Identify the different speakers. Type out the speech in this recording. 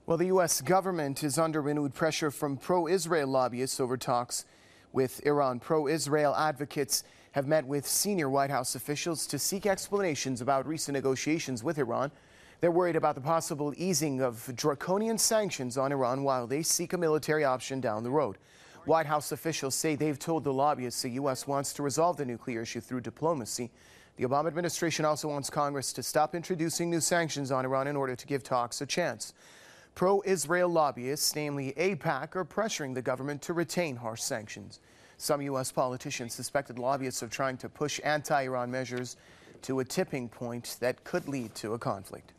Speaker 1: Well, the U.S. government is under renewed pressure from pro-Israel lobbyists over talks with Iran. Pro-Israel advocates have met with senior White House officials to seek explanations about recent negotiations with Iran. They're worried about the possible easing of draconian sanctions on Iran while they seek a military option down the road. White House officials say they've told the lobbyists the U.S. wants to resolve the nuclear issue through diplomacy. The Obama administration also wants Congress to stop introducing new sanctions on Iran in order to give talks a chance. Pro-Israel lobbyists, namely AIPAC, are pressuring the government to retain harsh sanctions. Some U.S. politicians suspected lobbyists of trying to push anti-Iran measures to a tipping point that could lead to a conflict.